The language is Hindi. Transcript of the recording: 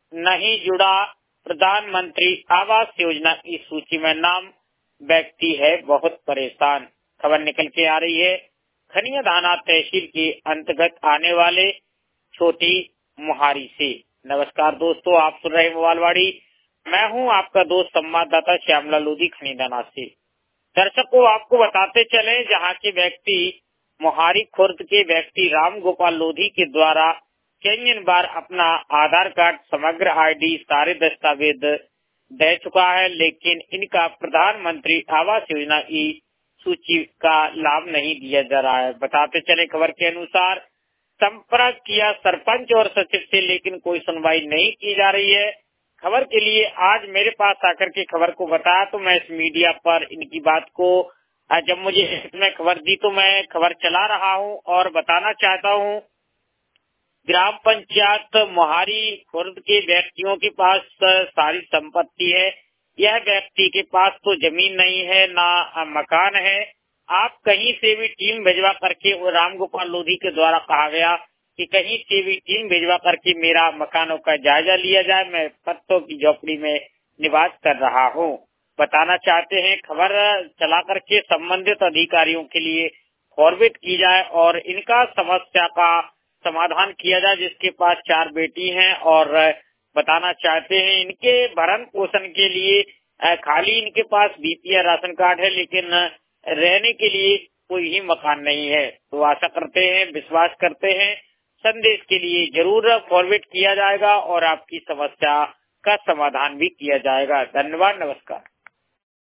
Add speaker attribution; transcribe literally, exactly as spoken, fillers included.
Speaker 1: नहीं जुड़ा प्रधानमंत्री आवास योजना की सूची में नाम, व्यक्ति है बहुत परेशान। खबर निकल के आ रही है खनिया दाना तहसील के अंतर्गत आने वाले छोटी मुहारी से। नमस्कार दोस्तों, आप सुन रहे मोबाइलवाड़ी। मैं हूं आपका दोस्त संवाददाता श्यामला लोधी खनीदाना से। दर्शकों, आपको बताते चले, जहां के व्यक्ति मोहारी खुर्द के व्यक्ति राम गोपाल लोधी के द्वारा कई बार अपना आधार कार्ड, समग्र आईडी, सारे दस्तावेज दे चुका है, लेकिन इनका प्रधानमंत्री आवास योजना की सूची का लाभ नहीं दिया जा रहा है। बताते चले, खबर के अनुसार संपर्क किया सरपंच और सचिव से, लेकिन कोई सुनवाई नहीं की जा रही है। खबर के लिए आज मेरे पास आकर के खबर को बताया तो मैं इस मीडिया पर इनकी बात को, जब मुझे इसमें खबर दी तो मैं खबर चला रहा हूं और बताना चाहता हूं। ग्राम पंचायत मोहारी खुर्द के व्यक्तियों के पास सारी संपत्ति है। यह व्यक्ति के पास तो जमीन नहीं है, ना मकान है। आप कहीं से भी टीम भिजवा करके, वो राम गोपाल लोधी के द्वारा कहा गया कि कहीं से भी टीम भिजवा करके मेरा मकानों का जायजा लिया जाए। मैं पत्तों की झोपड़ी में निवास कर रहा हूँ। बताना चाहते हैं खबर चला करके संबंधित अधिकारियों के लिए फॉरवर्ड की जाए और इनका समस्या का समाधान किया जाए, जिसके पास चार बेटी हैं। और बताना चाहते हैं इनके भरण पोषण के लिए खाली इनके पास बीपीएल राशन कार्ड है, लेकिन रहने के लिए कोई ही मकान नहीं है। तो आशा करते हैं, विश्वास करते हैं संदेश के लिए जरूर फॉरवर्ड किया जाएगा और आपकी समस्या का समाधान भी किया जाएगा। धन्यवाद, नमस्कार।